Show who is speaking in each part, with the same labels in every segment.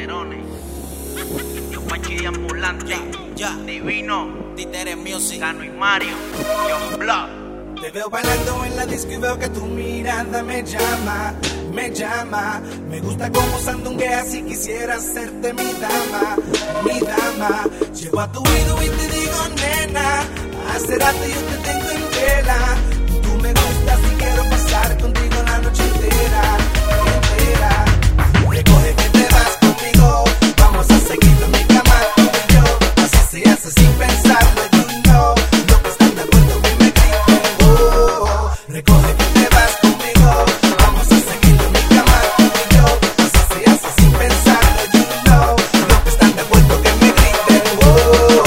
Speaker 1: Calderones, Yo Pachi Ambulante, Divino,
Speaker 2: Títere Music,
Speaker 1: Cano y Mario, John Block.
Speaker 3: Te veo bailando en la disco y veo que tu mirada me llama, me llama. Me gusta como sandungueas y quisiera hacerte mi dama, mi dama. Llego a tu oído y te digo, nena, hace rato yo te tengo en vela. Tú me gustas y quiero pasar contigo la noche entera, entera. Recoge que te vas conmigo, vamos a seguirlo en mi cama, tú y yo. Así se hace sin pensarlo, you know. Lo que están de acuerdo que me griten, oh. Recoge que te vas conmigo, vamos a seguirlo en mi cama, tú y yo. Así se hace sin pensarlo, you know. Lo que están de acuerdo que me griten, oh.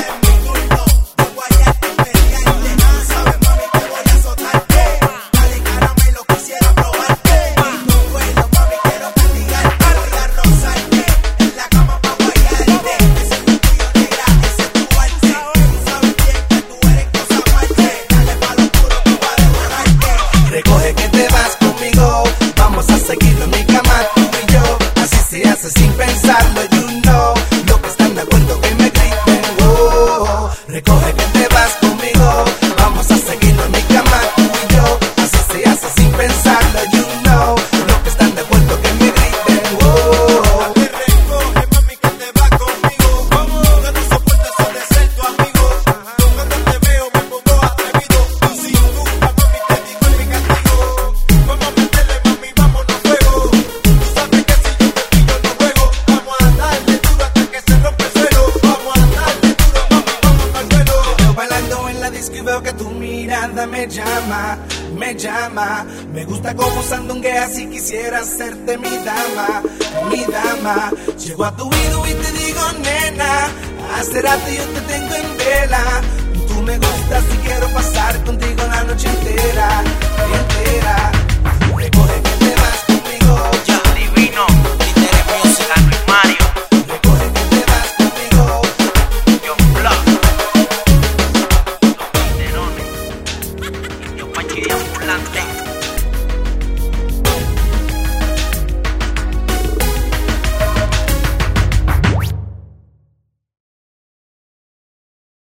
Speaker 3: Recoge que te vas conmigo, vamos a seguirlo en mi cama, tú y yo. Así se hace sin pensarlo, you know. Lo que están de acuerdo que me griten, oh. Recoge que te vas conmigo, vamos a seguirlo en mi cama, tú y yo. Así se hace sin pensarlo, you know. Lo que están de acuerdo que me griten, oh.
Speaker 4: Te recoge, mami, que te vas conmigo. No te soportes solo de ser tu amigo. Cuando te veo me pongo atrevido. Tú sin duda, mami, te digo en mi castigo. Vamos a meterle, mami, vámonos fuego. Tú sabes que si yo te pillo no juego. Vamos a darle duro hasta que se rompe el suelo. Vamos a darle duro, mami, vamos al suelo.
Speaker 3: Te veo bailando en la disco y veo que tu mirada me llama, me llama. Me gusta como sandungueas y quisiera hacerte mi dama, mi dama. Llego a tu oído y te digo, nena, hace rato yo te tengo en vela. Tú me gustas y